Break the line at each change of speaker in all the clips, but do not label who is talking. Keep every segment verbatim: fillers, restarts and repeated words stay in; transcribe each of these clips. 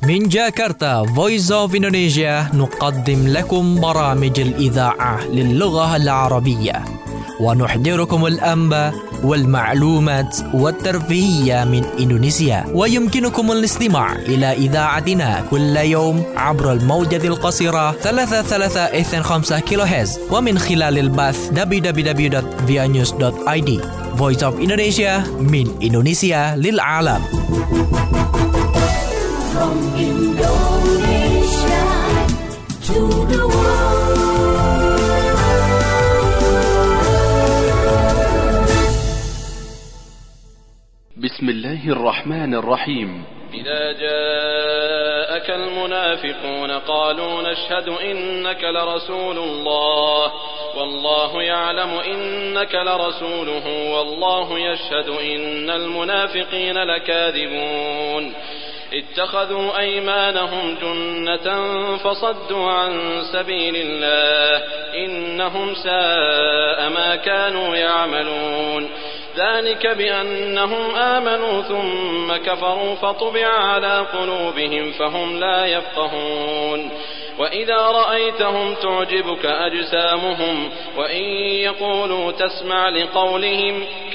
من جاكرتا Voice of Indonesia نقدم لكم برامج الإذاعة للغة العربية ونحضركم الأنباء والمعلومات والترفيهية من إندونيسيا. ويمكنكم الاستماع إلى إذاعتنا كل يوم عبر الموجة القصيرة ثلاثة ثلاثة اثنين خمسة كيلو هرتز ومن خلال البث دبليو دبليو دبليو دوت via news دوت آي دي. Voice of Indonesia من إندونيسيا للعالم.
From Indonesia to the world.
بسم الله الرحمن الرحيم.
إذا جاءك المنافقون قالوا نشهد إنك لرسول الله والله يعلم إنك لرسوله والله يشهد إن المنافقين لكاذبون اتخذوا أيمانهم جنة فصدوا عن سبيل الله إنهم ساء ما كانوا يعملون ذلك بأنهم آمنوا ثم كفروا فطبع على قلوبهم فهم لا يفقهون وإذا رأيتهم تعجبك أجسامهم وإن يقولوا تسمع لقولهم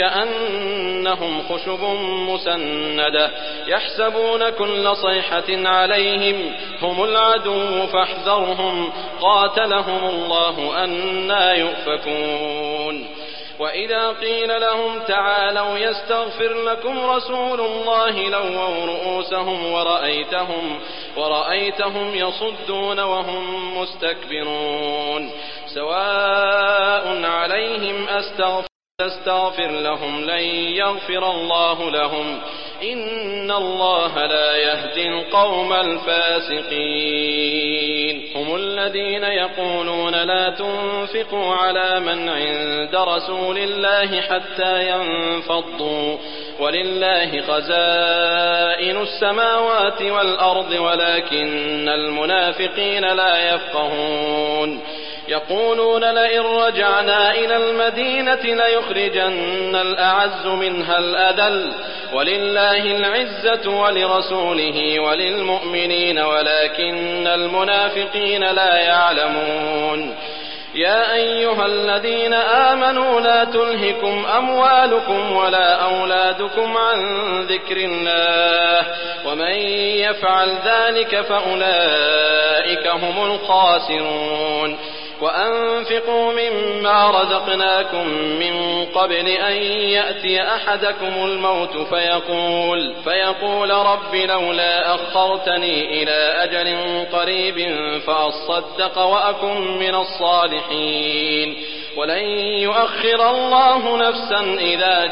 كأنهم خشب مسندة يحسبون كل صيحة عليهم هم العدو فاحذرهم قاتلهم الله أنى يؤفكون وإذا قيل لهم تعالوا يستغفر لكم رسول الله لووا رؤوسهم ورأيتهم ورأيتهم يصدون وهم مستكبرون سواء عليهم أستغفر تستغفر لهم لن يغفر الله لهم إن الله لا يهدي القوم الفاسقين هم الذين يقولون لا تنفقوا على من عند رسول الله حتى ينفضوا ولله خزائن السماوات والأرض ولكن المنافقين لا يفقهون يقولون لئن رجعنا إلى المدينة ليخرجن الأعز منها الأذل ولله العزة ولرسوله وللمؤمنين ولكن المنافقين لا يعلمون يا أيها الذين آمنوا لا تلهكم أموالكم ولا أولادكم عن ذكر الله ومن يفعل ذلك فأولئك هم الخاسرون وأنفقوا مما رزقناكم من قبل أن يأتي أحدكم الموت فيقول, فيقول رب لولا أخرتني إلى أجل قريب فأصدق وأكن من الصالحين ولن يؤخر الله نفسا إذا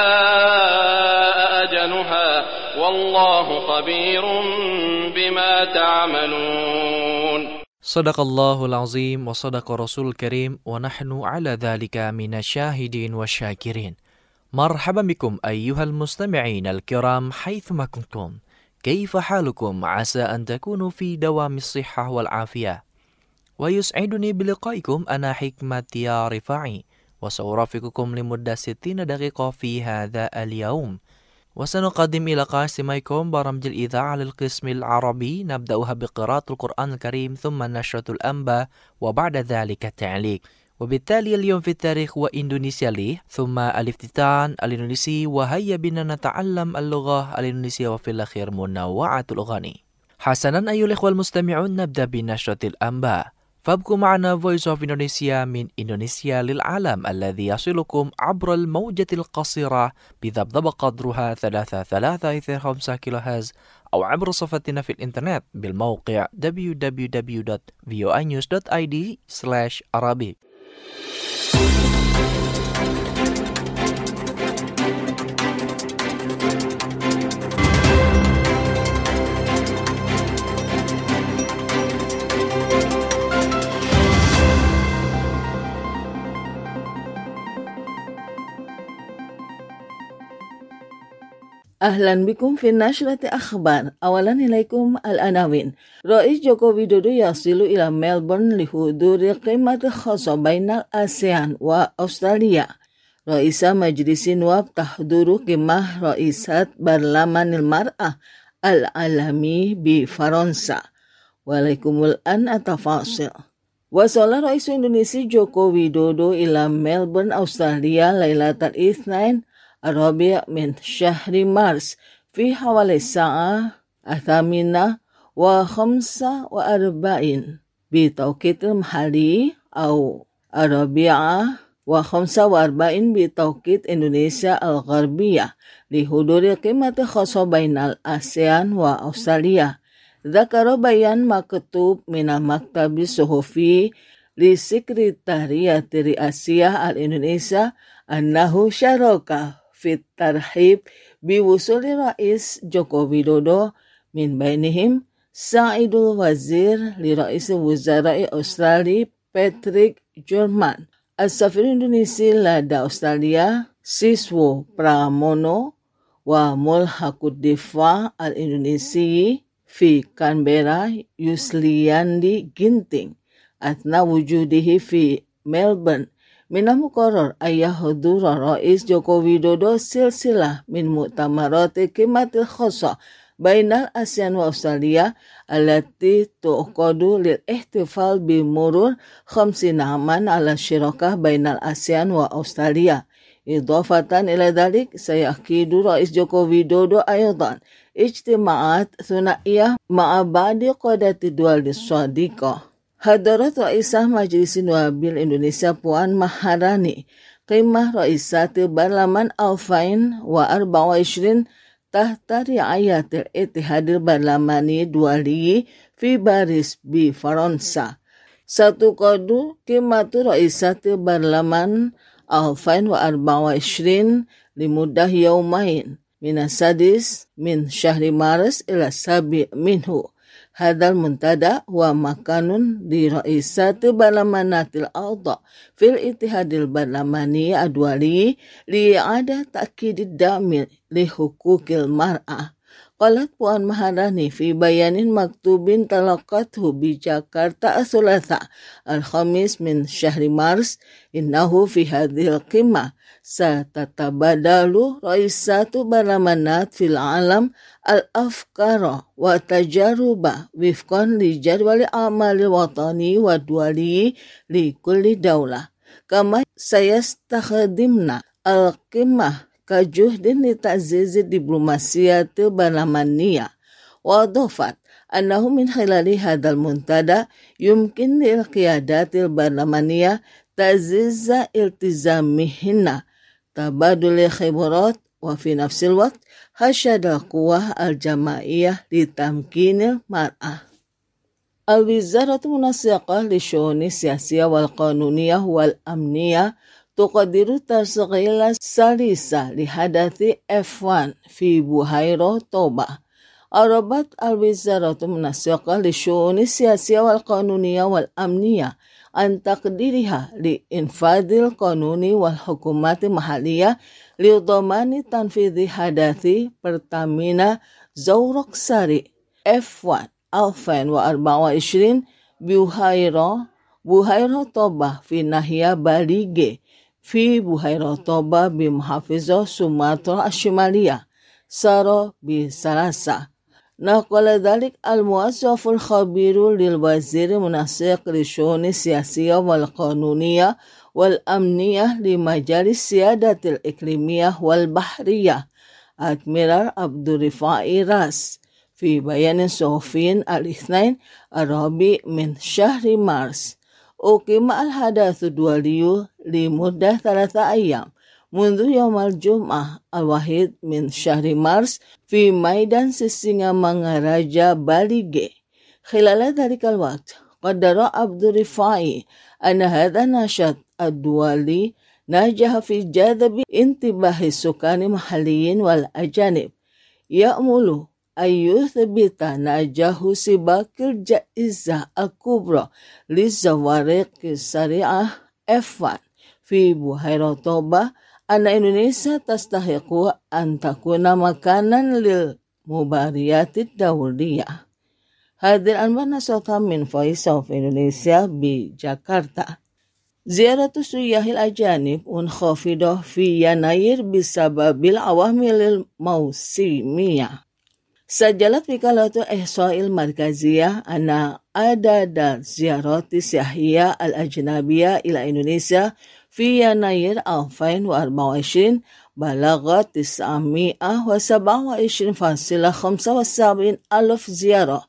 جاء أجلها والله خبير بما تعملون.
Sadaqallahul azim wa sadaqa rasul karim wa nahnu ala dhalika minasyahidin wa syakirin. Marhaban bikum ayyuhal mustami'in al-kiram haythuma kuntum. Kaifa halukum asa an takunu fi dawamis sihhah wal afiyah. Wa yus'iduni biliqaikum ana hikmati ya rifa'i wa sawrafiqukum limudda sittina daqiqa fi hadha al-yawm. وسنقدم إلى قاسميكم برامج الإذاعة للقسم العربي نبدأها بقراءة القرآن الكريم ثم نشرة الأنباء وبعد ذلك التعليق وبالتالي اليوم في التاريخ وإندونيسيا لي ثم الافتتان الإندونيسي وهيا بنا نتعلم اللغة الإندونيسية وفي الأخير منوعة الأغاني. حسنا أيها الإخوة المستمعون نبدأ بنشرة الأنباء فابقوا معنا Voice of Indonesia من إندونيسيا للعالم الذي يصلكم عبر الموجة القصيرة بذبذب قدرها ثلاثة ثلاثة اثنين خمسة كيلو هرتز أو عبر صفحتنا في الإنترنت بالموقع دبليو دبليو دبليو دوت فيو نيوز دوت آي دي سلاش عربي.
Ahlan bikum fi nashrati akhbar. Awalan ilaikum al-anawin. Rais Joko Widodo yasilu ila Melbourne lihuduri qimmat khassa baina ASEAN wa Australia. Raisa Majlisi Nuwab tahduru qimah Raisat Barlamanil Mar'ah العالمي بفرنسا. ولكم الآن التفاصيل. وصل رئيس إندونيسيا جوكو ويدودو إلى ملبورن أستراليا ليلة الاثنين الرابع من شهر مارس في حوالي الساعة الثامنة وخمسة وأربعين بتوقيت المحلي أو الرابعة وخمسة وأربعين بتوقيت إندونيسيا الغربية لحضور قمة خاصة بين الآسيان وأستراليا. ذكر بيان مكتوب من المكتب الصحفي لسكرتارية الرئاسية الإندونيسية أنه شارك في الترحيب بوصول رئيس جوكو ويدودو من بينهم سعيد الوزير لرئيس وزراء أستراليا باتريك جورمان، السفير الإندونيسي لدى أستراليا سيسو برامونو، وملحق الدفاع الإندونيسي في كانبرا يوسلياندي جينتينغ. أثناء وجوده في ملبورن من المقرر أن يحضر رئيس جوكو ويدودو سلسلة من مؤتمرات قمة الخاصة بين الآسيان وأستراليا التي تعقد للاحتفال بمرور خمسين عاما على الشراكة بين الآسيان وأستراليا. إضافة إلى ذلك سيعقد رئيس جوكو ويدودو أيضا اجتماعات ثنائية مع بعض قادة الدول الصديقة. حضرت رئيسة مجلس النواب الإندونيسيا بوان ماهاراني قمة رئيسات البرلمان ألفين وأربعة وعشرين تحت رعاية الاتحاد البرلماني الدولي في باريس بفرنسا. ستعقد قمة رئيسات البرلمان ألفين وأربعة وعشرين لمدة يومين من السادس من شهر مارس إلى السابع منه. هذا المنتدى هو مكان لرئيسات برلمانات الأعضاء في الاتحاد البرلماني الدولي لإعادة تأكيد الدعم لحقوق المرأة. قالت بوان ماهاراني في بيان مكتوب تلقته بجاكرتا الثلاثاء الخامس من شهر مارس إنه في هذه القمة ستتبادل رئيسات برلمانات في العالم الأفكار والتجارب وفقا لجدول الأعمال الوطني والدولي لكل دولة. كما سيستخدمنا القمة كجهد لتعزيز الدبلوماسية البرلمانية. وأضافت أنه من خلال هذا المنتدى يمكن للقيادات البرلمانية تعزيز التزامهن تبادل الخبرات وفي نفس الوقت حشد القوى الجماعية لتمكين المرأة. الوزارة المنسقة للشؤون السياسية والقانونية والأمنية تقدر تشغيل سلسة لحدث إف واحد في بحيرة طوبة. أربت الوزارة المنسقة للشؤون السياسية والقانونية والأمنية عن تقديرها لإنفاذ القانون والحكومات المحلية لضمان تنفيذ حدث برتامينا زورق ساري إف واحد ألفين وأربعة وعشرين بحيرة بحيرة طوبة في ناحية باليجي في بحيرة طوبة بمحافظة سومطرة الشمالية صار بثلاثة. نقل ذلك الموظف الخبير للوزير المنسق للشؤون السياسية والقانونية والأمنية لمجال السيادة الإقليمية والبحرية أدميرال عبد الرفاعي راس في بيان صحفي الاثنين الرابع من شهر مارس. أقيم الحدث الدولي لمدة ثلاثة أيام منذ يوم الجمعة الواحد من شهر مارس في ميدان سيسينغامانغراجا باليجي. خلال ذلك الوقت قدر عبد الرفاعي أن هذا النشاط الدولي نجح في جذب انتباه السكان المحليين والأجانب. يأمل أن يثبت نجاح سباق الجائزة الكبرى للزوارق السريعة إف واحد في بحيرة طوبة أن إندونيسيا تستحق أن تكون مكانا للمباريات الدولية. هذه الأنباء نشرتها من Voice of Indonesia بجاكرتا. زيارة السياح الأجانب منخفضة في يناير بسبب العوامل الموسمية. سجلت وكالة الإحصاء المركزية أن عدد الزيارات السياحية الأجنبية إلى إندونيسيا في يناير ألفين وأربعة وعشرين بلغت تسعمائة وسبعة وعشرين فاصلة خمسة وسبعين ألف زيارة،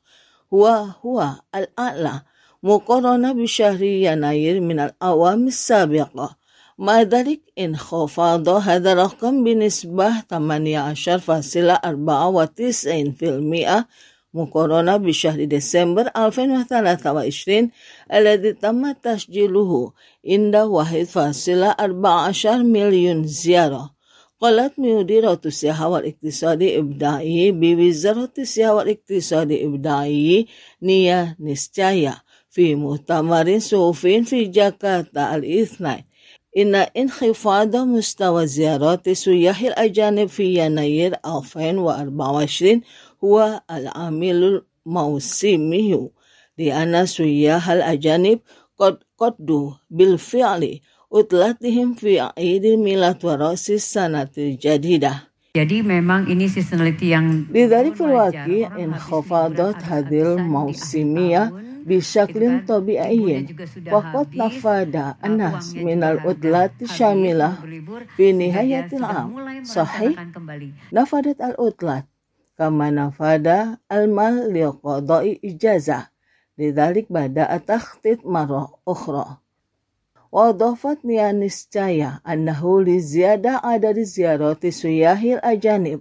وهو الأعلى مقارنة بشهر يناير من الأعوام السابقة. مع ذلك انخفض هذا الرقم بنسبة ثمانية عشر فاصلة أربعة وتسعين بالمئة مقارنة بشهر ديسمبر ألفين وثلاثة وعشرين الذي تم تسجيله عند واحد فاصلة أربعة عشر مليون زيارة. قالت مديرة السياحة والاقتصاد الإبداعي بوزارة السياحة والاقتصاد الإبداعي نيا نسجايا في مؤتمر صحفي في جاكرتا الاثنين إن انخفاض مستوى زيارات السياح الأجانب في يناير ألفين وأربعة وعشرين هو العامل الموسمي، لأن السياح الأجانب قد قضوا بالفعل عطلتهم في عيد ميلاد ورأس السنة الجديدة.
Jadi memang ini seasonality yang
لذلك في الواقع انخفضت هذه الموسمية بشكل طبيعي، وقد نفذ الناس من العطلات الشاملة في نهاية العام. صحيح، نفذت العطلات كما نفذ المال لقضاء إجازة، لذلك بدأ التخطيط مرة أخرى. وأضافت نيا نسجايا أنه لزيادة عدد زيارات السياح الأجانب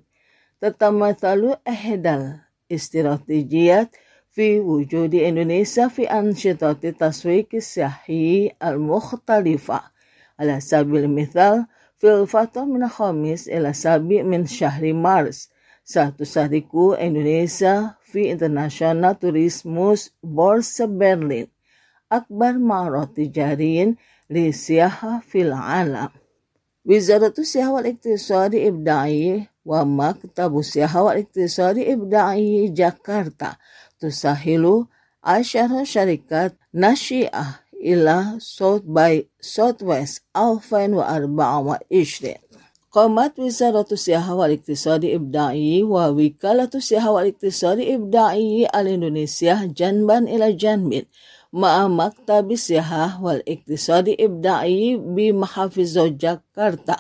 تتمثل إحدى الاستراتيجيات في وجود إندونيسيا في أنشطة التسويق السياحي المختلفة. على سبيل المثال، في الفترة من الخامس إلى السابع من شهر مارس ستشارك إندونيسيا في International Tourismus Bourse برلين، أكبر معرض تجاري للسياحة في العالم. وزارة السياحة والاقتصاد الإبداعي ومكتب السياحة والاقتصاد الإبداعي جاكرتا تسهل عشر شركات ناشئة إلى South by Southwest ألفين وأربعة وعشرين. قامت وزارة السياحة والاقتصاد الإبداعي ووكالة السياحة والاقتصاد الإبداعي الإندونيسيا جنبا إلى جنب مع مكتب السياحة والاقتصاد الإبداعي بمحافظة جاكرتا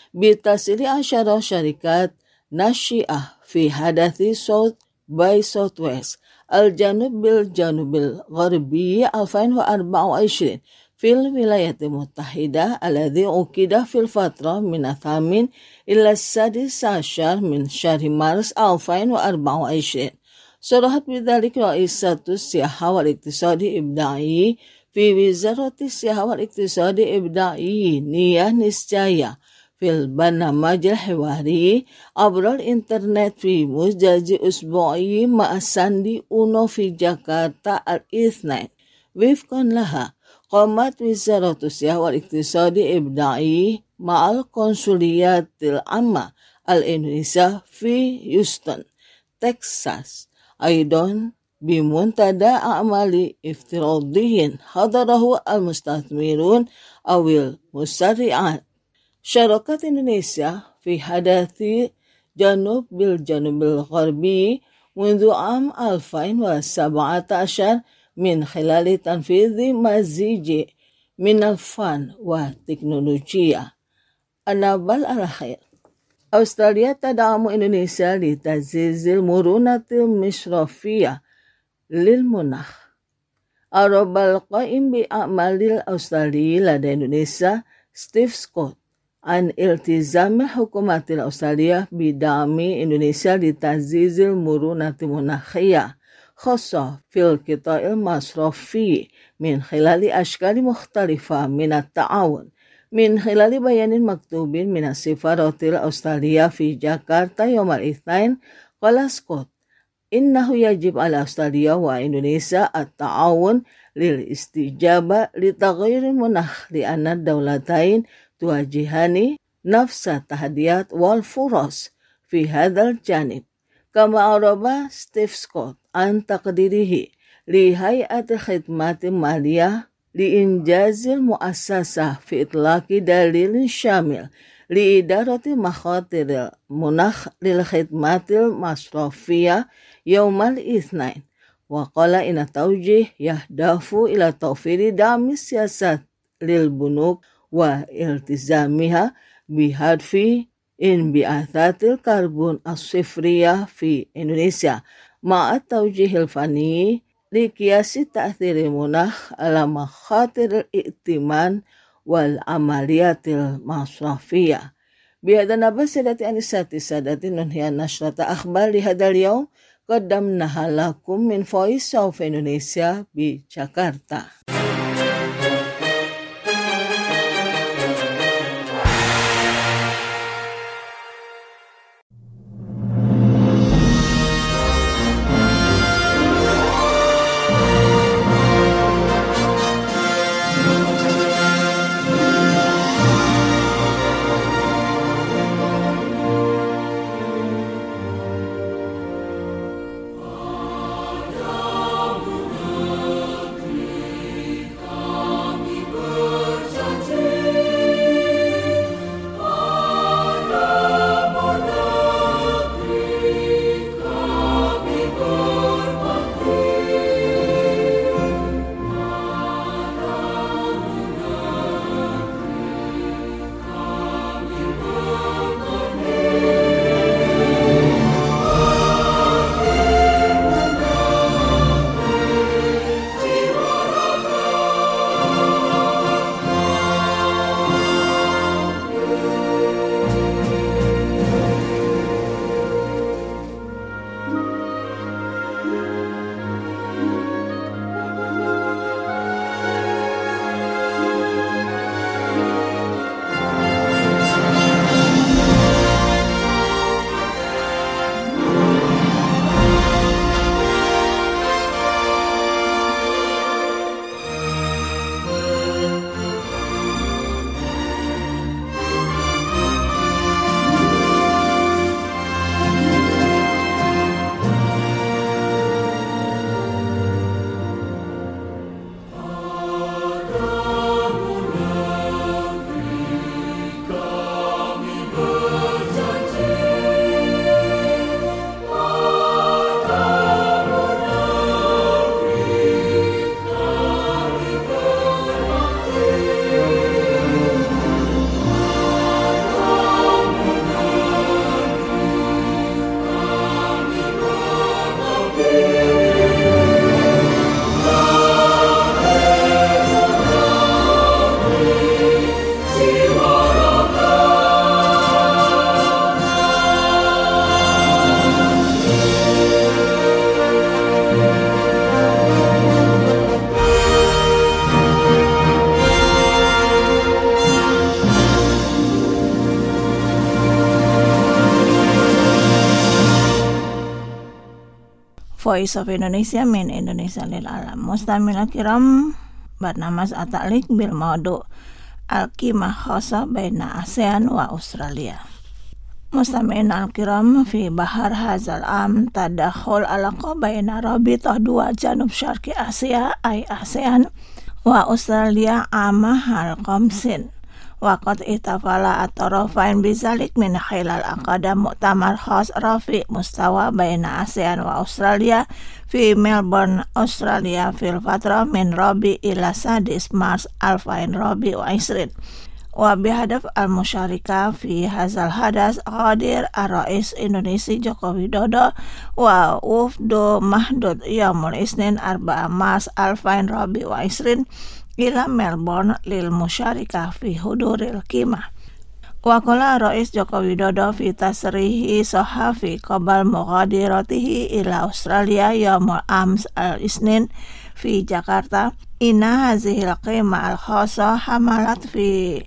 بتسهيل عشر شركات ناشئة في حدث South by Southwest الجنوب بالجنوب الغربي ألفين وأربعة وعشرين في الولايات المتحدة الذي عقد في الفترة من الثامن إلى السادس عشر من شهر مارس ألفين وأربعة وعشرين. صرحت بذلك رئيسة السياحة والاقتصاد الإبداعي في وزارة السياحة والاقتصاد الإبداعي نيا نسجايا في البرنامج الحواري عبر الإنترنت في مزدج أسبوعي مع ساندي أونو في جاكرتا الاثنين. وفقا لها، قامت وزارة السياحة والاقتصاد الإبداعي مع القنصليات العامة الإندونيسية في هيوستن، تكساس، أيضا بمنتدى أعمال افتراضي حضره المستثمرون أو المسرعات. شاركت إندونيسيا في حدث جنوب بالجنوب الغربي منذ عام ألفين وسبعة عشر من خلال تنفيذ مزيج من الفن والتكنولوجيا. النبال الأخير، أستراليا تدعم إندونيسيا لتعزيز المرونة المشرفية للمناخ. أعرب القائم بأعمال الأسترالي لدى إندونيسيا ستيف سكوت عن التزام الحكومة الأسترالية بدعم إندونيسيا لتعزيز المرونة المناخية خاصة في القطاع المصرفي من خلال أشكال مختلفة من التعاون. من خلال بيان مكتوب من السفارة الأسترالية في جاكرتا يوم الاثنين، قال سكوت إنه يجب على أستراليا وإندونيسيا التعاون للاستجابة لتغير المناخ، لأن الدولتين تواجهان نفس التحديات والفرص في هذا الجانب. كما أعرب ستيف سكوت عن تقديره لهيئة الخدمات المالية لإنجاز المؤسسة في إطلاق دليل شامل liidarati makhatiril munakh lil khidmatil masrafiyah yaumal itsnain. Wa qala inna tawjih yahdafu ila tawfiri dami siyasat lil bunuk wa iltizamiha bihadfi in bi'athatil karbon as-sifriyah fi Indonesia ma'at tawjihil fani li qiyasi ta'thiri munakh ala makhatiril i'timan wal amaliyatil masrafiyah. Bihada nabas sadati anisati sadati nunhiya nashrata akhbar li hadal yawm qaddamnaha lakum min Voice of Indonesia di Jakarta.
Voice of Indonesia min Indonesia lil alam. Mustamil kiram barnamas atalik bil maudu al-qimah khasa baina ASEAN wa Australia. Mustami'in al-kiram fi bahar hazal am tadakhul alaqa baina rabitah dua janub syarqi Asia ay ASEAN wa Australia amah al-qamsin. Waqat itafala at-tarafain bizalik min khilal aqadam mu'tamar khas rafi mustawa baina ASEAN wa Australia fi Melbourne, Australia fil fatra min Rabi ila Sadis Mars alfain Rabi wa Isrin. Wa bihadaf al-musyarika fi hazal hadas qadir ar-rais Indonesia Joko Widodo wa wufdu mahdud yaumul isnin arba'a Mars alfain Rabi wa Isrin ila Melbourne lil musyarikah fi huduril qimah. Wa qala Rais Joko Widodo fi tasrihi sahafi qabal mughadiratihi ila Australia yaumul ams al-isnin fi Jakarta inna hazihil qimah al-khasa hamalat fi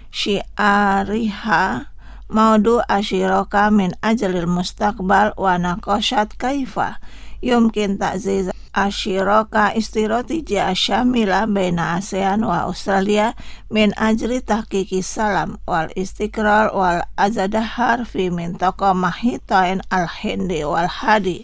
syiariha maudu asyiraka min ajlil mustaqbal wa naqashat kaifa yumkin ta'ziz asyiraka istiratijiyah syamila baina ASEAN wa Australia min ajri tahqiqi salam wal istiqrar wal azadahar fi mintaqa mahitain al-hindi wal hadi.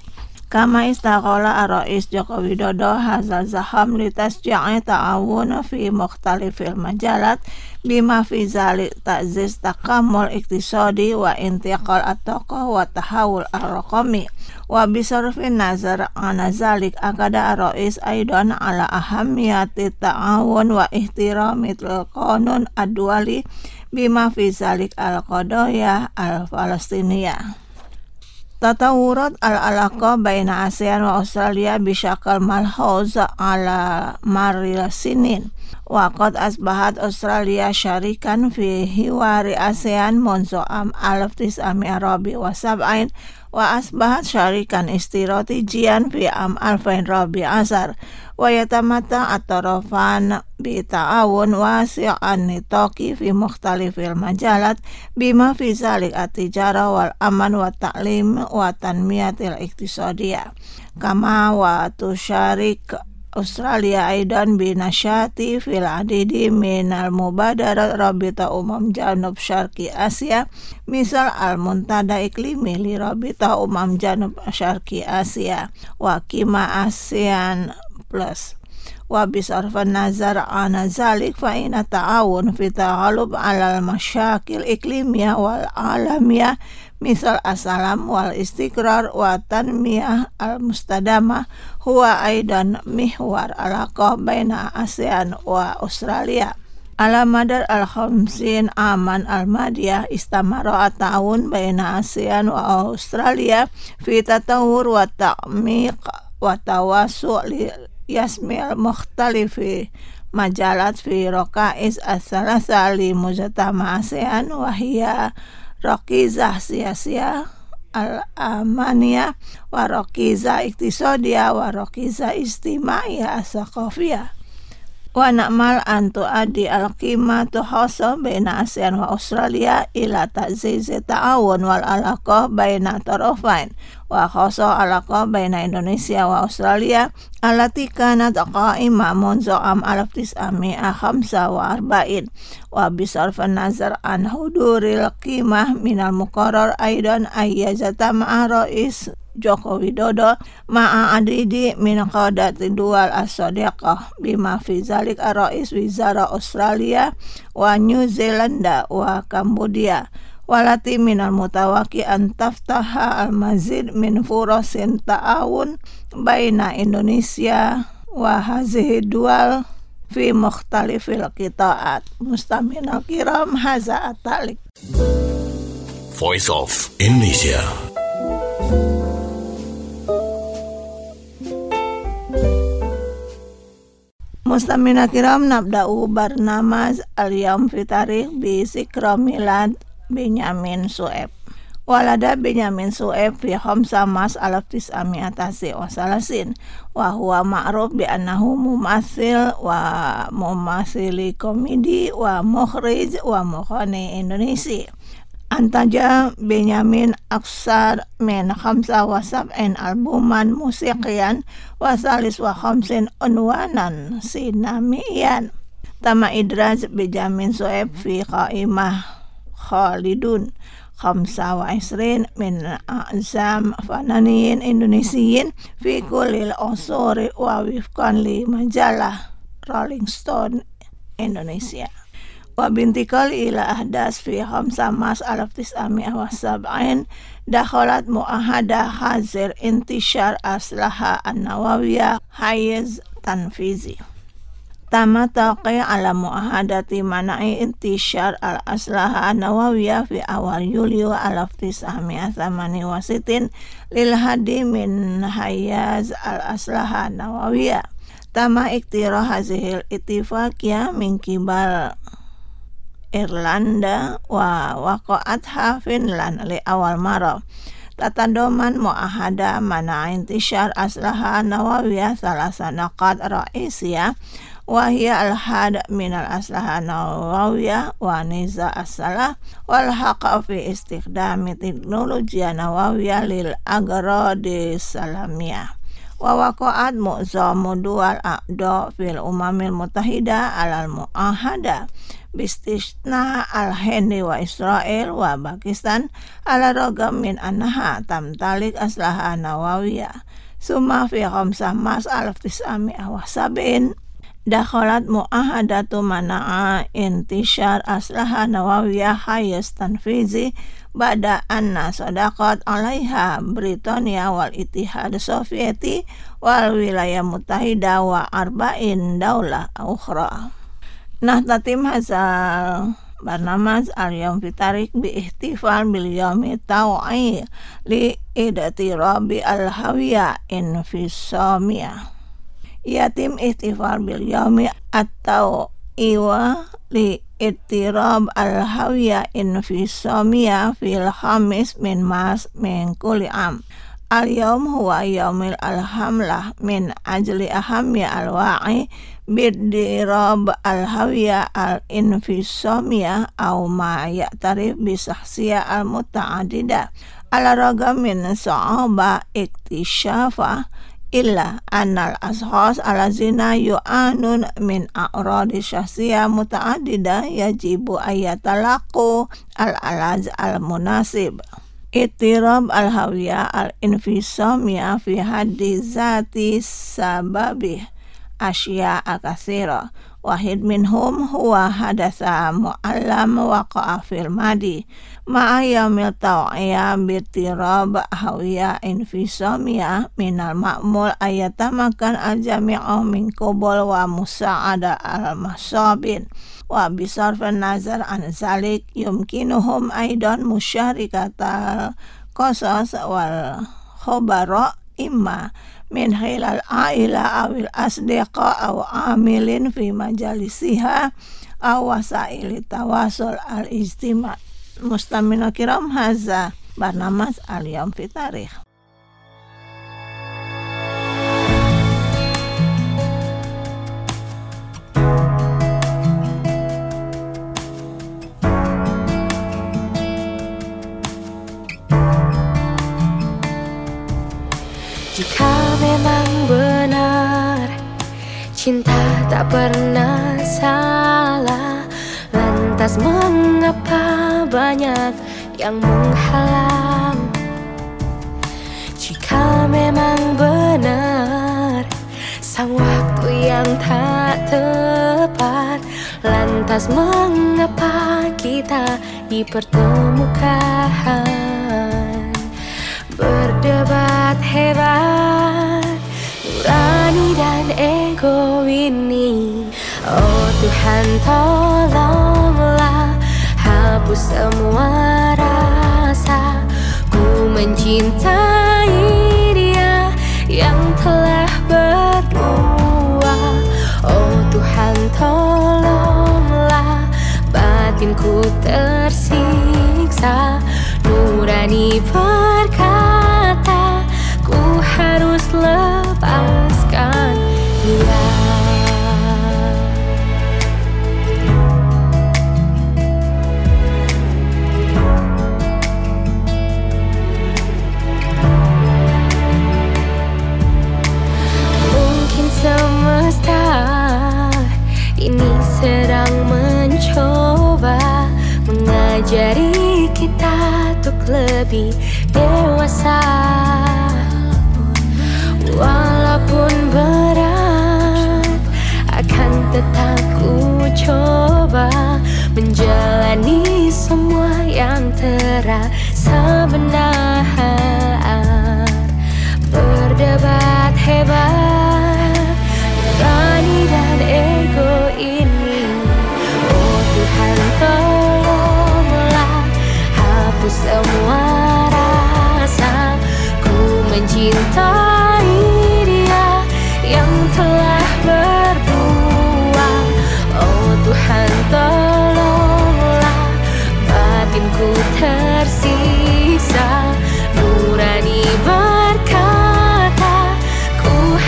Kama istaqala ar-Rais Joko Widodo hazal zaham li tasji'i ta'awun fi mukhtalifil majalat bima fi zalik ta'ziz takamul iktisadi wa intiqal at-taqah wa tahawul ar-raqami wa bisarfin nazar ana zalik akada ar-Rais aidan ala ahamiyati ta'awun wa ihtiramitil qanun ad-duwali bima fi zalik al-qadaya al-Falastiniyah. Tatawurat al-alaqa baina ASEAN wa Australia bisyakal malhuz ala maril sinin wa qad asbahat Australia syarikan fi hiwari ASEAN munzu am alif tis'ami'a rabi wa sab'ain wa asbahat syarikan istiratijian fi am alfain rabi asar wa yatamata at-tarafan bi ta'awun wasi'an nitaqi fi mukhtalifil majalat bima fi zalik at-tijara wal aman wa ta'lim wa tanmiyatil iktisadiyah kama wa tusyarik Australia aidan binasyati fil adidi minal mubadarat Rabita Umam Janub Syarqi Asia misal al-muntada iklimi li Rabita Umam Janub Syarqi Asia wa kima ASEAN Plus wa bisarfan nazar ana zalik fa ina ta'awun fi ta'alub alal masyakil iklimiyah wal alamiyah misal asalam wal istiqrar wa tanmiyah al mustadamah huwa aidan mihwar alaqah baina ASEAN wa Australia. Ala madar al-khamsin aman al-madiyah istamara at-ta'awun baina ASEAN wa Australia fi tatawur wa ta'miq wa tawassu' li yasmil mukhtalifi majalat fi raqais as-salasa li mujtama ASEAN wa hiya raqizah siyasiyah al-amaniyah wa raqizah iktisadiyah wa raqizah istimaiyah as-saqafiyah wa na'mal an tu'addi al-qimatu khassa baina ASEAN wa Australia ila ta'ziz ta'awun wal alaqah baina tarafain wa khassa alaqah baina Indonesia wa Australia allati kanat qa'imah munzu am alif tis'ami'a khamsa wa arba'in wa bisarfan nazar an huduril qimah minal muqarrar aidan ayyazata ma'a Rais Joko Widodo ma'a adidi min qadati dual as-sadiqah bima fi zalik ar-Rais Wizara Australia wa New Zealand wa Cambodia walati minal mutawaki an taftaha al-mazid min furasin ta'awun baina Indonesia wa hazihi dual fi mukhtalifil qita'at. Mustamina kiram haza at-talik.
Voice of Indonesia.
Mustamina kiram nabda'u barnamaz al-yawm fi tarikh bi zikra milad Benyamin Sueb. Walada Benyamin Sueb fi khamsa mas alaf tis'ami'atasi wa salasin wa huwa ma'ruf bi annahu mumathil wa mumathili komedi wa mukhrij wa mughani Indonesia. Antaja Benyamin aksar min khamsa wa sab'in albuman musiqian wa salis wa khamsin unwanan sinamiyan. Tama idraj Benyamin Sueb fi qaimah Khalidun khamsa wa isrin min a'zam fananin Indonesiyin fi kulil usuri wa wifqan li majalah Rolling Stone Indonesia. Wa bintikal ila ahdas fi khamsa mas alaf tis'ami'ah wa sab'in dakhalat mu'ahada hazir intishar aslaha an-nawawiyah hayz tanfizi. Tama taqi ala mu'ahadati mana'i intishar al-aslaha an-nawawiyah fi awal Yulyo alaf tis'ami'ah thamani wa sitin lil hadi min hayaz al-aslaha an-nawawiyah. Tama iktira hazihil ittifaqiyah min kibal Irlanda wa waqa'atha Finland li awal marah. Tatadoman mu'ahada mana intishar aslaha nawawiyah salasa naqad ra'isiyah wa hiya al-had min al-aslaha nawawiyah wa niza as-salah wal haqa fi istikhdami teknologi nawawiyah lil agradi salamiyah. Wa waqa'at mu'zamu dual a'da fil umamil mutahidah alal mu'ahada bistisna al-Hindi wa Israel wa Pakistan ala ragam min annaha tamtalik aslaha nawawiyah. Summa fi khamsah mas alaf tis'ami'ah wa sab'in dakhalat mu'ahadatu mana'a intishar aslaha nawawiyah hayas tanfizi ba'da anna sadaqat alaiha Britania wal Ittihad Sovieti wal wilayah mutahida wa arba'in daulah ukhra. Nah tatim hazal barnamaz al-yawm fitarik bi ihtifal bil yawmi taw'i li idati rabi al-hawiyah infisamiyah. Yatim ihtifal bil yawmi atau iwa li ittirab al-hawiyah infisamiyah fil khamis min mas min kulli am. Al-yawm huwa yawmil al-hamlah min ajli ahamya al-wa'i bidirab al-hawiyah al-infisamiyah au ma ya'tarif bisahsiyah al-muta'adidah ala ragam min sa'aba iktisyafa illa annal ashas alazina yu'anun min a'radi syahsiyah muta'adidah yajibu ayatalaqu al-alaz al-munasib. Ittirab al-hawiyah al-infisamiyah fi haddi zati sababih asya akasira. Wahid minhum huwa hadatha mu'allam waqa'a fil madi ma'a yamil taw'iyah bittirab hawiyah infisamiyah minal ma'mul ayatamakan al-jami'u min kubul wa musa'ada al-masabin. Wa bisarfan nazar an zalik yumkinuhum aidan musyarikatal qasas wal khobara imma min khilal aila awil asdiqa aw amilin fi majalisiha aw wasaili tawasul al-ijtima'. Mustamina kiram haza barnamaz al-yawm fi tarikh.
Jika memang benar cinta tak pernah salah, lantas mengapa banyak yang menghalang? Jika memang benar sang waktu yang tak tepat, lantas mengapa kita dipertemukan? Berdebat hebat, nurani dan ego ini. Oh Tuhan tolonglah hapus semua rasa ku mencintai dia yang telah berdua. Oh Tuhan tolonglah batinku tersiksa. Nurani berkata ku harus lepaskan dia. Mungkin semesta ini sedang mencoba mengajari kita untuk lebih dewasa. Walaupun berat, akan tetap ku coba menjalani semua yang terasa benar. Berdebat hebat, nurani dan ego ini. Oh Tuhan tolonglah hapus semua rasa ku mencintai dia yang telah berbuang. Oh Tuhan tolonglah batinku tersiksa. Nurani berkata ku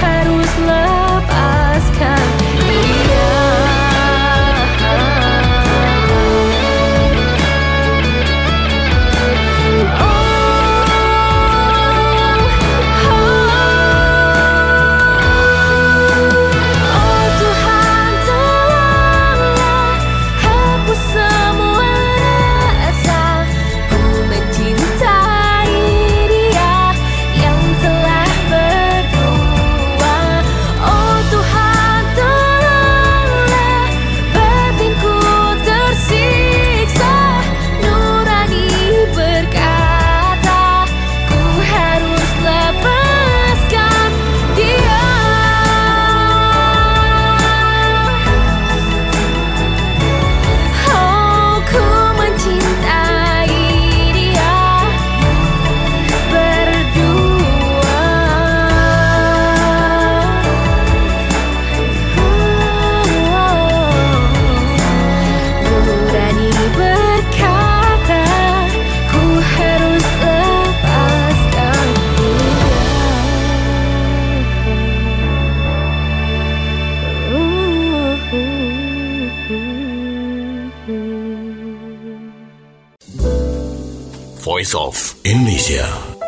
Voice of Indonesia.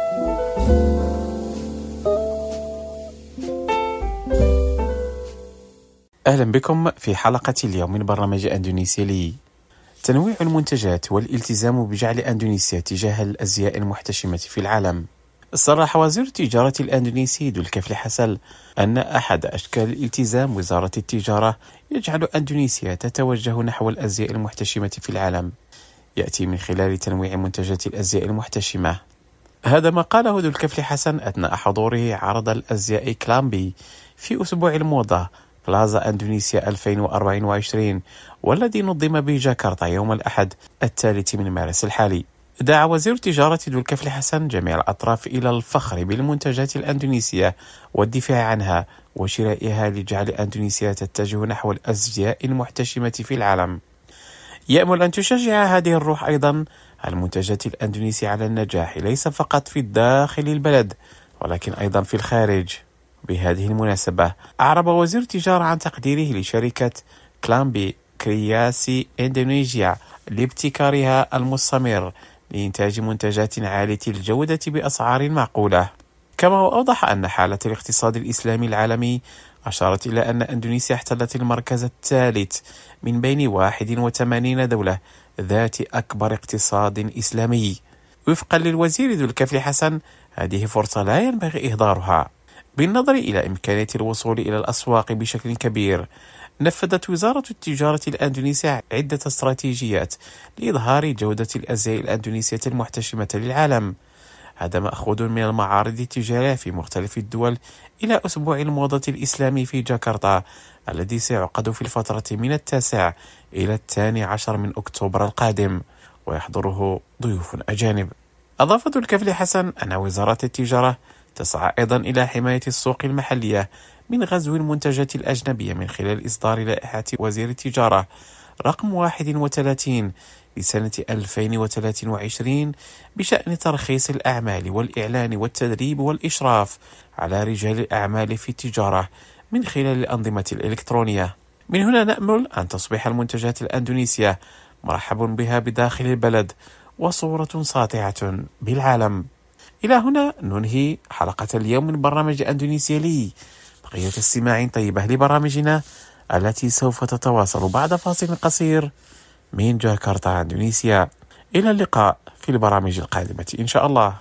أهلا بكم في حلقة اليوم من برنامج أندونيسيا لي. تنويع المنتجات والالتزام بجعل أندونيسيا تجاه الأزياء المحتشمة في العالم. صرح وزير التجارة الأندونيسي ذو الكفل حسن أن أحد أشكال التزام وزارة التجارة يجعل أندونيسيا تتوجه نحو الأزياء المحتشمة في العالم يأتي من خلال تنويع منتجات الأزياء المحتشمة. هذا ما قاله ذو الكفل حسن أثناء حضوره عرض الأزياء كلامبي في أسبوع الموضة بلازا أندونيسيا ألفين وأربعة وعشرين، والذي نظم بجاكرتا يوم الأحد الثالث من مارس الحالي. دعا وزير التجارة ذو الكفل حسن جميع الأطراف إلى الفخر بالمنتجات الأندونيسية والدفاع عنها وشرائها لجعل أندونيسيا تتجه نحو الأزياء المحتشمة في العالم. يأمل أن تشجع هذه الروح أيضا المنتجات الأندونيسية على النجاح ليس فقط في داخل البلد ولكن أيضا في الخارج. بهذه المناسبة أعرب وزير التجارة عن تقديره لشركة كلامبي كرياسي إندونيسيا لابتكارها المستمر لإنتاج منتجات عالية الجودة بأسعار معقولة. كما أوضح أن حالة الاقتصاد الإسلامي العالمي أشارت إلى أن أندونيسيا احتلت المركز الثالث من بين واحد وثمانين دولة ذات أكبر اقتصاد إسلامي. وفقا للوزير ذو الكفل حسن هذه فرصة لا ينبغي إهدارها. بالنظر إلى إمكانية الوصول إلى الأسواق بشكل كبير، نفذت وزارة التجارة الأندونيسية عدة استراتيجيات لإظهار جودة الأزياء الأندونيسية المحتشمة للعالم. هذا مأخوذ من المعارض التجارية في مختلف الدول إلى أسبوع الموضة الإسلامي في جاكرتا الذي سيعقد في الفترة من التاسع إلى الثاني عشر من أكتوبر القادم ويحضره ضيوف أجانب. أضاف ذو الكفل حسن أن وزارة التجارة تسعى أيضا إلى حماية السوق المحلية من غزو المنتجات الأجنبية من خلال إصدار لائحة وزير التجارة رقم واحد وثلاثين لسنة ألفين وثلاثة وعشرين بشأن ترخيص الأعمال والإعلان والتدريب والإشراف على رجال الأعمال في التجارة من خلال الأنظمة الإلكترونية. من هنا نأمل أن تصبح المنتجات الأندونيسية مرحب بها بداخل البلد وصورة ساطعة بالعالم. إلى هنا ننهي حلقة اليوم من برنامج أندونيسيا لي. بقية استماع طيبة لبرامجنا التي سوف تتواصل بعد فاصل قصير من جاكرتا أندونيسيا. إلى اللقاء في البرامج القادمة إن شاء الله.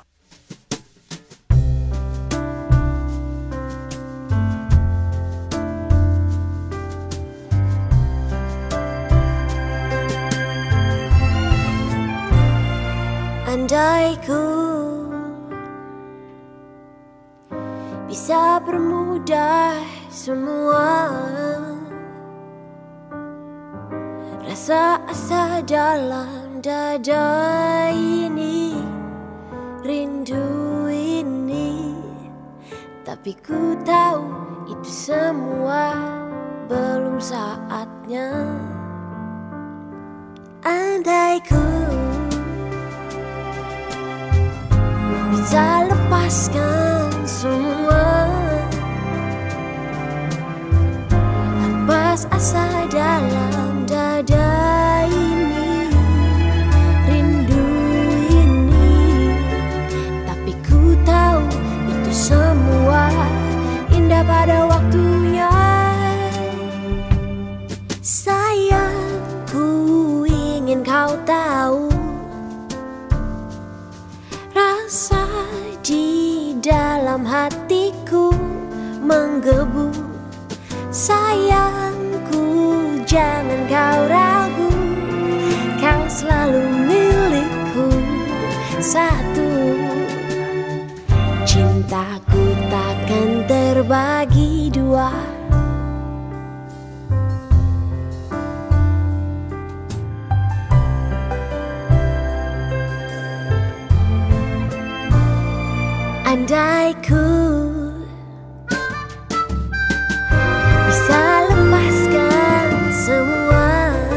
Andaiku bisa permudah semua, rasa asa dalam dada ini, rindu ini, tapi ku tahu itu semua belum saatnya. Andaiku bisa lepaskan semua, hempas asa dalam dada ini, rindu ini, tapi ku tahu itu semua indah pada waktunya. Sayang, ku ingin kau tahu rasa di dalam hatiku menggebu. Sayangku, jangan kau ragu, kau selalu milikku. Satu, cintaku takkan terbagi dua. Andaiku bisa lepaskan semua,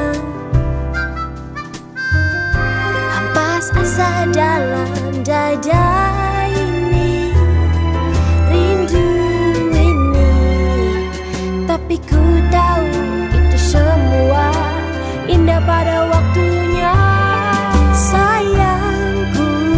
hempas asa dalam dada ini, rindu ini, tapi ku tahu itu semua indah pada waktunya. Sayangku,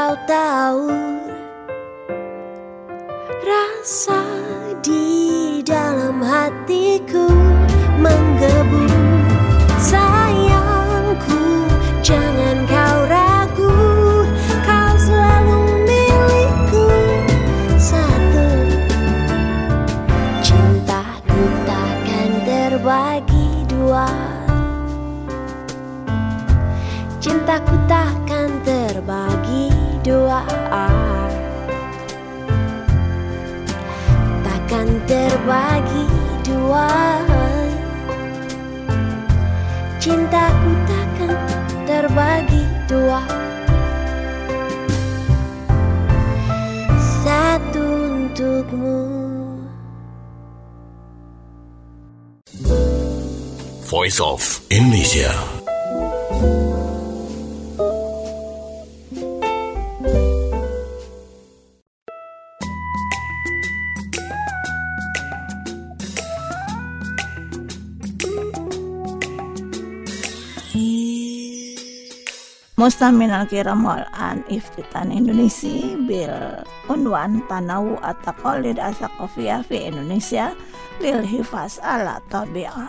kau tahu rasa di dalam hatiku menggebu. Sayangku, jangan kau ragu, kau selalu milikku. Satu, cintaku takkan terbagi dua. Cintaku takkan terbagi dua. Takkan terbagi dua. Cintaku takkan terbagi dua. Satu untukmu.
Voice of Indonesia.
Mustamina al-kiram wal-an iftitan Indonesia bil unwan tanawu at-taqalid as-saqafiyah fi Indonesia lil hifaz ala tabi'ah.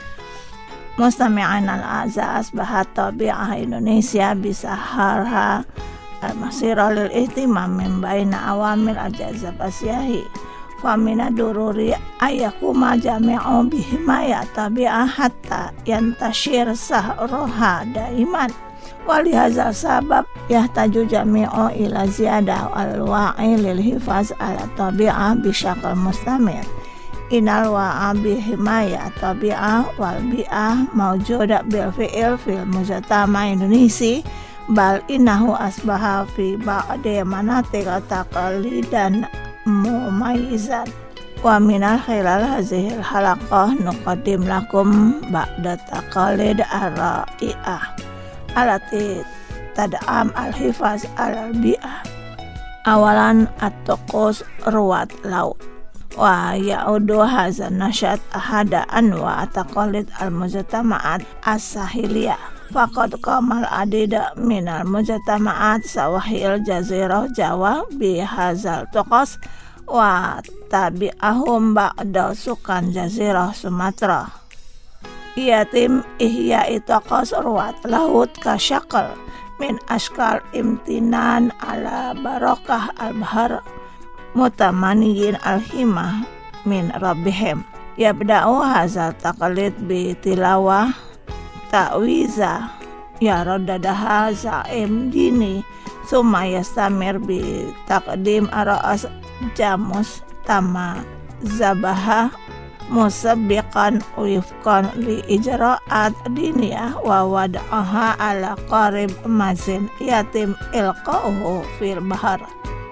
Mustami'an al-a'za asbahat tabi'ah Indonesia bisaharha al-masira lil ihtimam min baina awamil al-jazab asyahi fa mina dururi ayakuma jami'u bihimaya tabi'ah hatta yantashir sahroha daiman. Walihazal sabab yahtaju jami'u ila ziyadah al-wa'i lil hifaz ala tabi'ah bisyakal mustamir. Inal wa'a bihimaya tabi'ah wal bi'ah mawjuda bil fi'il fil mujtama Indonesia bal innahu asbaha fi ba'di manatika taqalidan mumayyizan. Wa minal khilal hazihil halaqah nuqaddim lakum ba'da taqalid ar-ra'i'ah alati tad'am al-hifaz al-bi'ah. Awalan at-tuqus ruwat laut wa ya'udu hazan nasyat ahada anwa taqalid al-mujtama'at as-sahiliyah faqad qamal adida minal mujtama'at sawahil jazirah Jawa bi hazal tuqas wa tabi'ahum ba'da sukan jazirah Sumatera. Yatim ihya itaqas ruwat laut kasyakal min askal imtinan ala barakah al-bahar mutamaniyin al-himah min rabbihim. Yabda'u hazal taqalid bi tilawah ta'wiza ya radadaha za'im dini summa yastamir bi taqdim ara'as jamus tama zabaha musabbiqan wifqan li ijra'at diniyah wa wada'aha ala qarib mazin yatim ilqa'uhu fil bahar.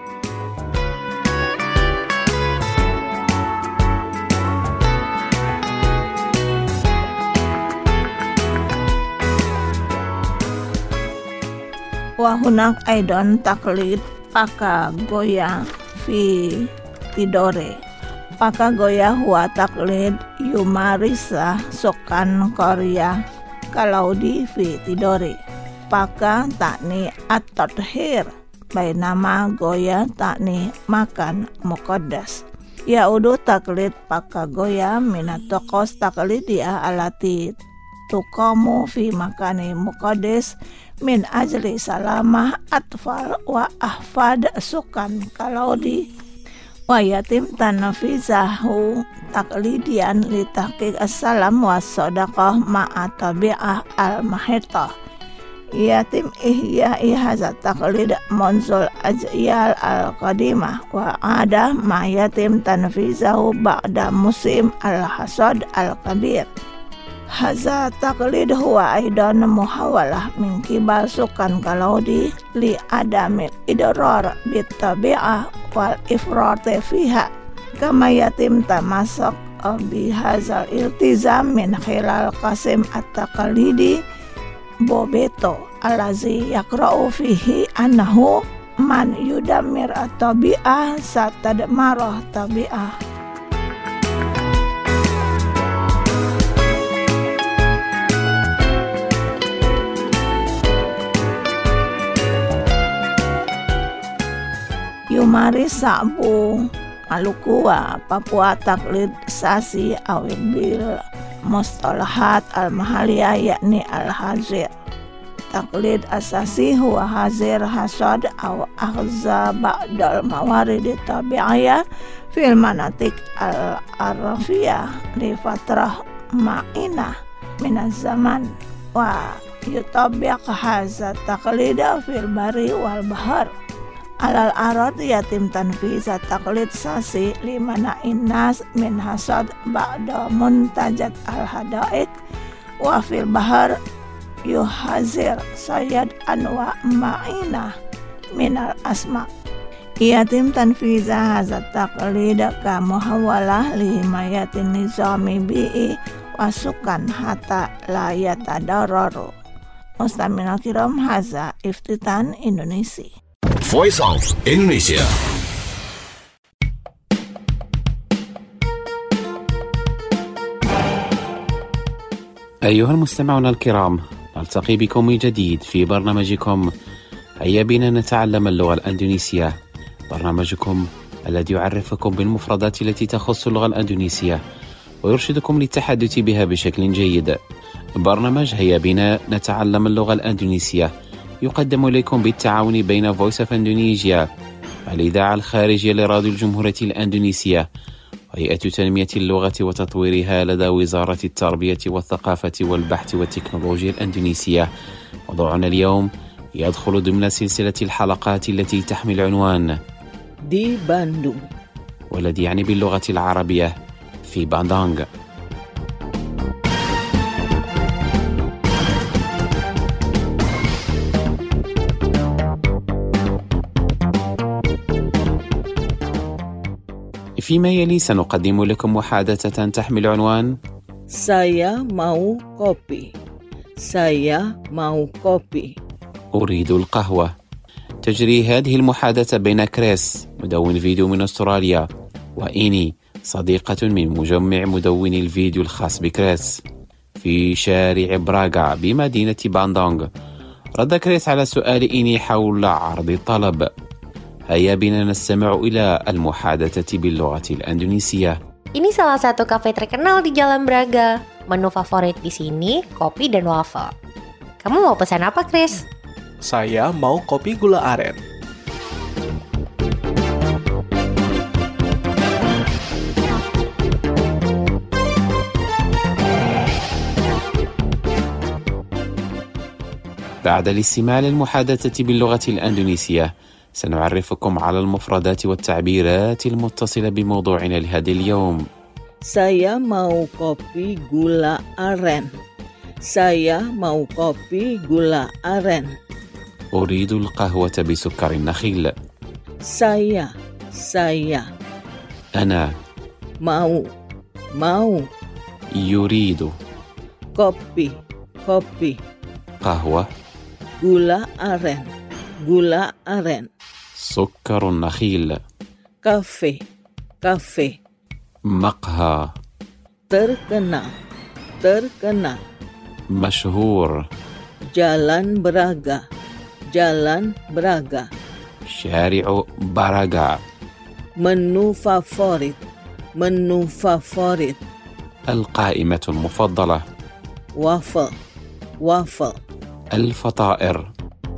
Wa hunak aidan taklid paka goya fi tidore. Paka goya huwa taklid yumarisa sokan Korea kalau di fi tidore. Paka takni at-tathir bainama goya takni makan muqaddas. Yaudu taklid paka goya minat tokos taklidiyah alati tuqamu fi makani muqaddas min ajli salamah atfal wa ahfad sukan kalau di wa yatim tanafizahu taklidian li tahqiq as-salam wa sadaqah ma'a tabi'ah al-mahitah. Yatim ihya ihaza taklid monsul ajyal al-qadimah wa ada ma yatim tanafizahu ba'da musim al-hasad al-kabir. Haza taklid huwa aidan muhawalah min kibal sukan kalaudi li adamil idrar bit tabi'ah wal ifrati fiha kama yatim tamasak bi hazal iltizam min khilal qasim at-taqlidi bobeto alazi yaqra'u fihi annahu man yudamir at-tabi'ah satadmarah tabi'ah. Yumari Sa'bu Maluku wa Papua taklid sasi awil bil mustalahat al-mahaliyah yakni al-hazir. Taklid asasi huwa hazir hasad aw akhza ba'dal mawarid tabi'iyah fil manatik al-arafiyah li fatrah ma'inah minaz zaman wa yutabiq hadza taqlida fil bari wal bahar. Alal arad yatim tanfiza taklid sasi limana innas min hasad ba'da muntajat al-hadaik wa fil bahar yuhazir sayyad anwa ma'inah minal asma. Yatim tanfiza hadza taklid ka muhawalah limayatin nizami bi'i wasukan hatta la yatadararu. Mustamina kiram hadza iftitan Indonesia.
Voice of Indonesia.
أيها المستمعون الكرام، نلتقي بكم من جديد في برنامجكم هيا بنا نتعلم اللغة الأندونيسية، برنامجكم الذي يعرفكم بالمفردات التي تخص اللغة الأندونيسية ويرشدكم للتحدث بها بشكل جيد. برنامج هيا بنا نتعلم اللغة الأندونيسية يقدم إليكم بالتعاون بين Voice of Indonesia، الإذاعة الخارجية لراديو الجمهورية الأندونيسية، وهيئة تنمية اللغة وتطويرها لدى وزارة التربية والثقافة والبحث والتكنولوجيا الأندونيسية. موضوعنا اليوم يدخل ضمن سلسلة الحلقات التي تحمل عنوان
دي باندونغ،
والذي يعني باللغة العربية في باندونغ. فيما يلي سنقدم لكم محادثة تحمل عنوان
Saya mau kopi. Saya mau kopi.
أريد القهوة. تجري هذه المحادثة بين كريس مدون فيديو من أستراليا وإيني صديقة من مجمع مدون الفيديو الخاص بكريس في شارع براغا بمدينة باندونغ. رد كريس على سؤال إيني حول عرض الطلب. هيا بنا نستمع إلى المحادثة باللغة الأندونيسية.
Ini salah satu kafe terkenal di Jalan Braga. Menu favorit di sini kopi dan waffle. Kamu mau pesan apa, Chris?
Saya mau kopi gula aren.
بعد الاستماع للمحادثة باللغة الأندونيسية سنعرفكم على المفردات والتعبيرات المتصلة بموضوعنا لهذا اليوم.
Saya mau kopi gula aren. Saya mau kopi gula aren.
أريد القهوة بسكر النخيل.
Saya, saya.
أنا.
Mau, mau.
يريد.
Kopi, kopi.
قهوة.
Gula aren, gula aren.
سكر النخيل.
Kafe, kafe.
مقهى.
Terkenal, terkenal.
مشهور.
Jalan Braga, Jalan Braga.
شارع براغا.
Menu favorit, menu favorit.
القائمة المفضلة.
Waffle, waffle.
الفطائر.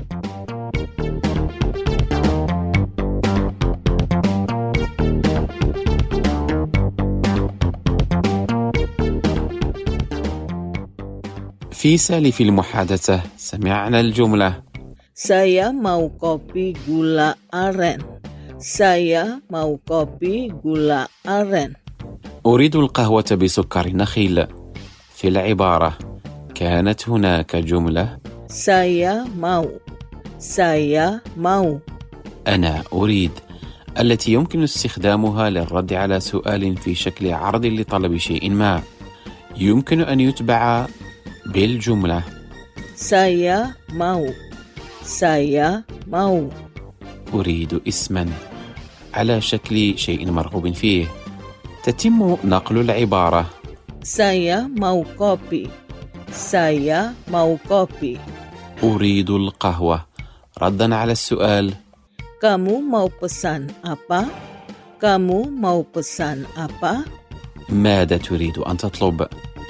في سالف المحادثة سمعنا الجملة
Saya mau kopi gula aren. Saya mau kopi gula aren.
أريد القهوة بسكر النخيل. في العبارة كانت هناك جملة
Saya mau. Saya mau.
أنا أريد التي يمكن استخدامها للرد على سؤال في شكل عرض لطلب شيء ما. يمكن أن يتبع بالجملة
Saya mau. Saya mau.
أريد اسما على شكل شيء مرغوب فيه. تتم نقل العبارة
Saya mau kopi. Saya mau kopi.
أريد القهوة ردا على السؤال
Kamu mau pesan apa? Kamu mau pesan apa?
ماذا تريد أن تطلب؟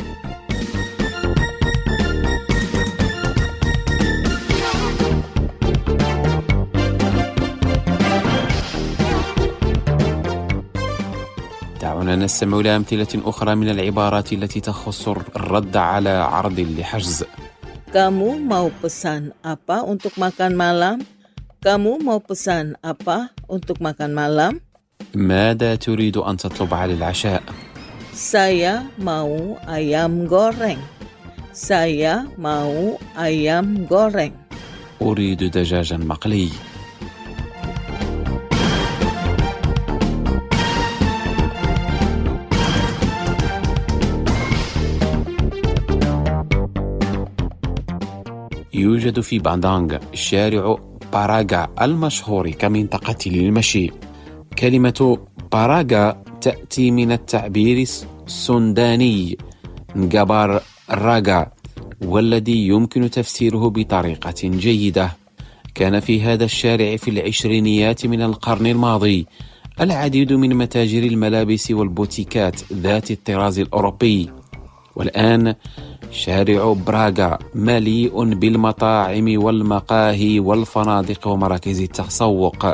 دعونا نستمع إلى أمثلة أخرى من العبارات التي تخص الرد على عرض لحجز.
Kamu mau pesan apa untuk makan malam? Kamu mau pesan apa untuk makan malam?
ماذا تريد أن تطلب على العشاء؟
Saya mau ayam goreng. Saya mau ayam goreng.
أريد دجاجا مقلي. يوجد في باندانغ شارع باراغا المشهور كمنطقة للمشي. كلمة باراغا تأتي من التعبير السنداني نجابار راغا، والذي يمكن تفسيره بطريقة جيدة. كان في هذا الشارع في العشرينيات من القرن الماضي العديد من متاجر الملابس والبوتيكات ذات الطراز الأوروبي، والآن شارع براغا مليء بالمطاعم والمقاهي والفنادق ومراكز التسوق.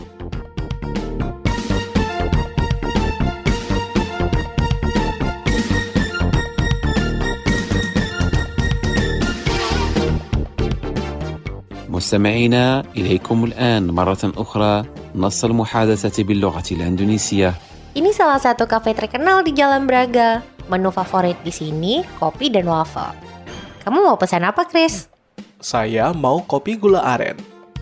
مستمعينا، إليكم الآن مرة أخرى نص المحادثة باللغة الإندونيسية.
Ini salah satu kafe terkenal di Jalan Braga. Menu favorit di sini kopi dan waffle. Kamu mau pesan apa, Chris?
Saya mau kopi gula aren.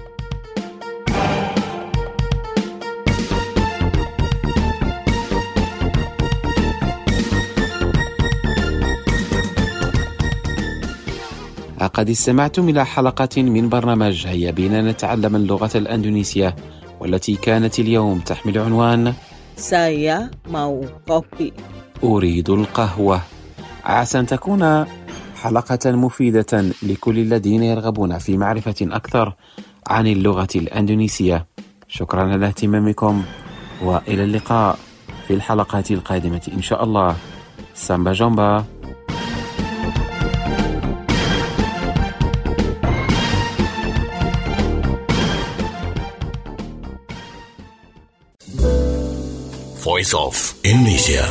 لقد استمعتم إلى حلقة من برنامج هيا بنا نتعلم اللغة الأندونيسية، والتي كانت اليوم تحمل عنوان
Saya mau kopi.
أريد القهوة. عسى أن تكون حلقة مفيدة لكل الذين يرغبون في معرفة أكثر عن اللغة الأندونيسية. شكرا على اهتمامكم، وإلى اللقاء في الحلقات القادمة إن شاء الله. سامبا جامبا.
Voice of Indonesia.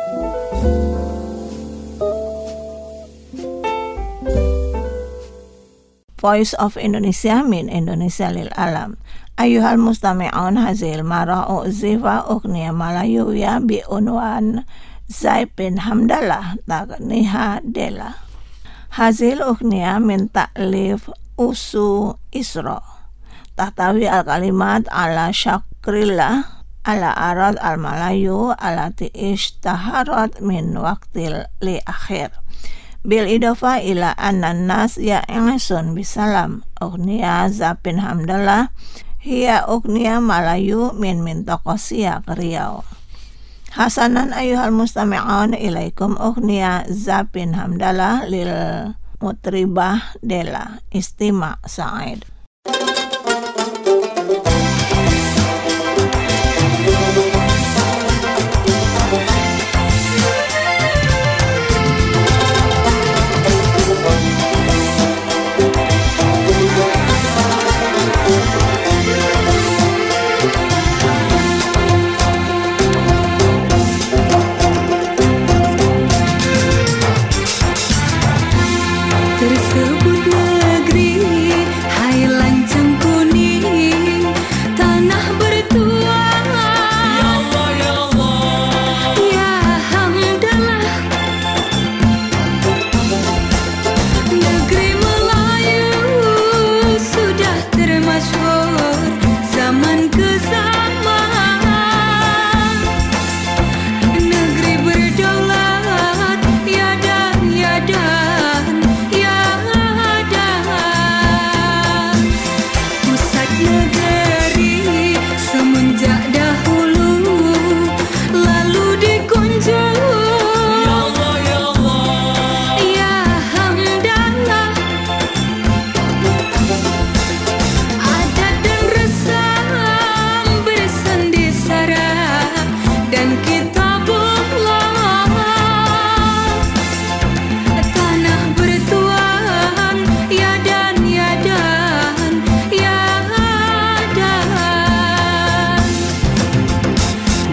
Voice of Indonesia min Indonesia lil alam. Ayuhal mustami'un hazil mara'u ziva ughniya malayuya bi unwan Zaid bin Hamdallah tagniha dela. Hazil ughniya min ta'lif usu isra. Tahtawi al-kalimat ala syakrillah ala arad al-Malayu alati ishtaharat min waqtil li akhir. Bil idofa ila annan nas ya'ingasun bisalam. Ughniya Zaid bin Hamdallah hiya ughniya Malayu min mintaqasiyah Riau. Hasanan ayuhal mustami'un ilaikum ughniya Zaid bin Hamdallah lil mutribah dela istima Sa'id.
Tersebut negeri, hai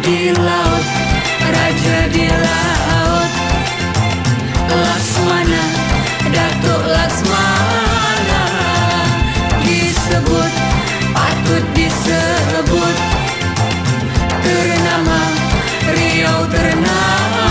di laut, raja di laut. Laksmana, Datuk Laksmana disebut, patut disebut, ternama, Riau ternama.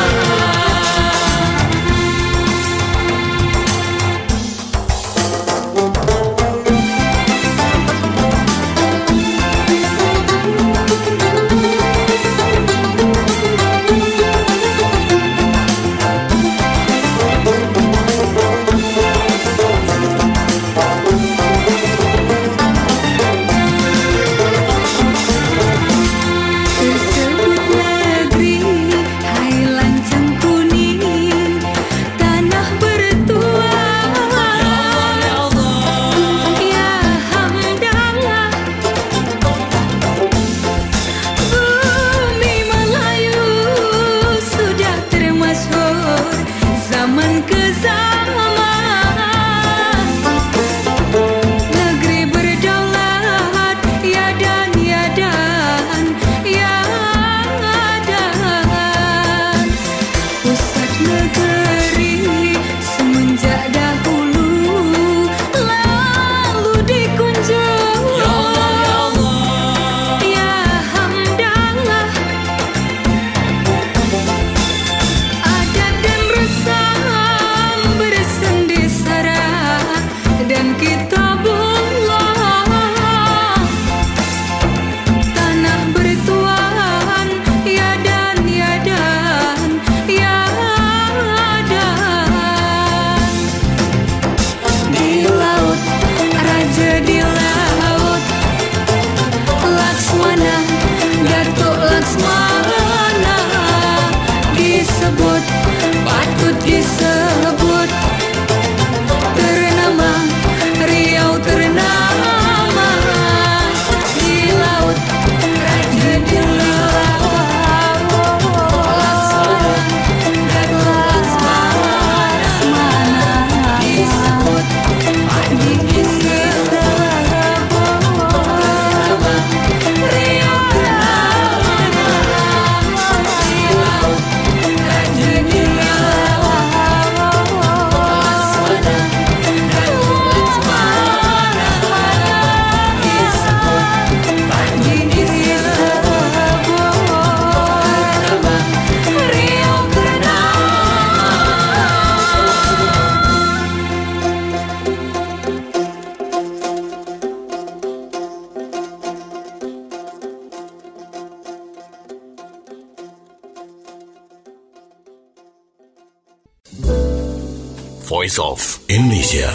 Voice of Indonesia.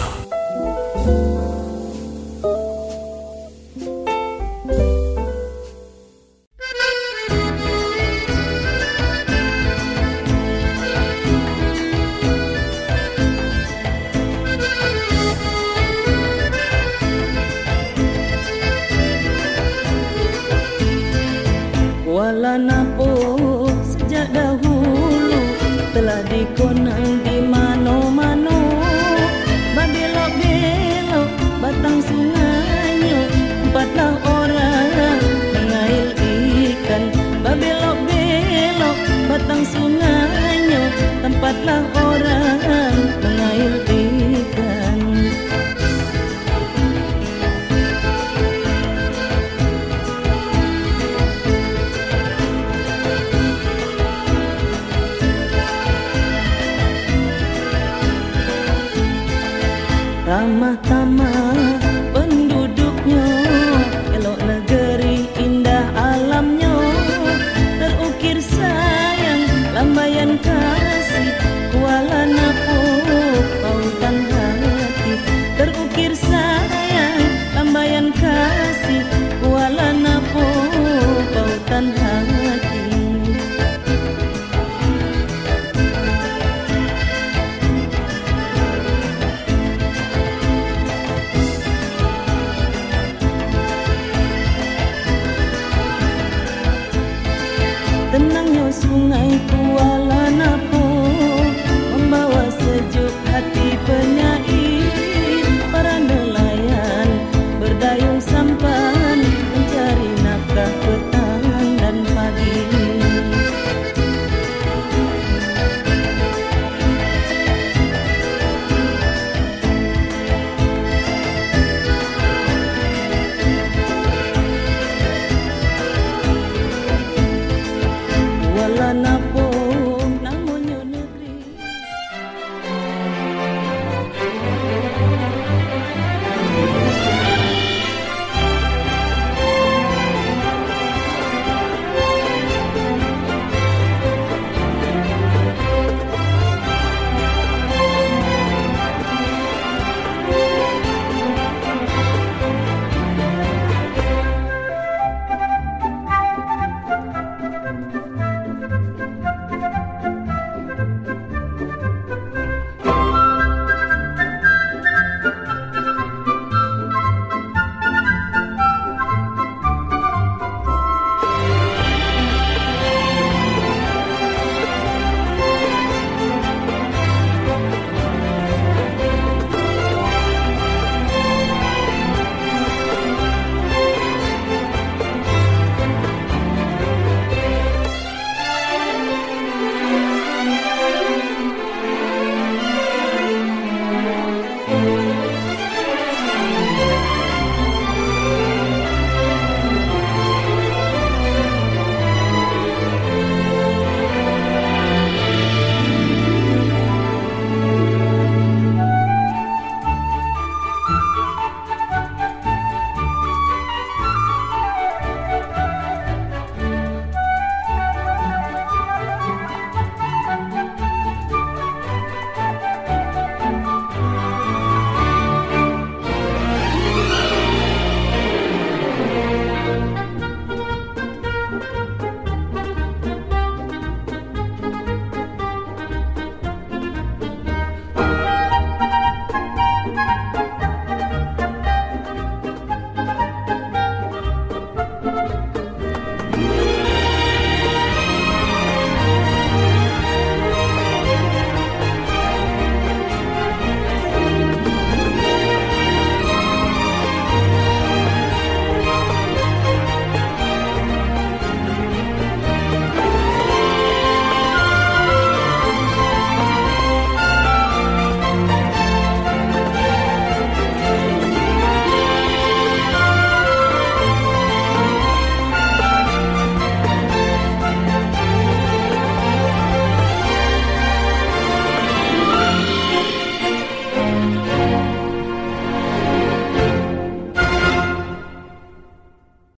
Wala napo sejak dahulu telah dikonang di mano-mano, babelok-belok batang